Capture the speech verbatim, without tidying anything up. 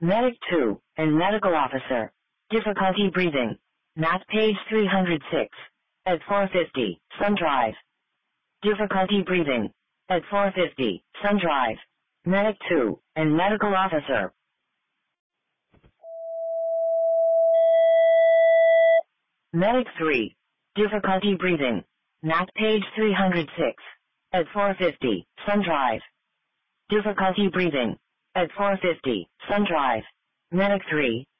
Medic two, and Medical Officer. Difficulty breathing. Math page three hundred six. At four fifty, Sun Drive. Difficulty breathing. At four fifty, Sun Drive. Medic two, and Medical Officer. Medic three. Difficulty breathing. Math page three hundred six. At four fifty, Sun Drive. Difficulty breathing. At four fifty, Sun Drive. Medic three,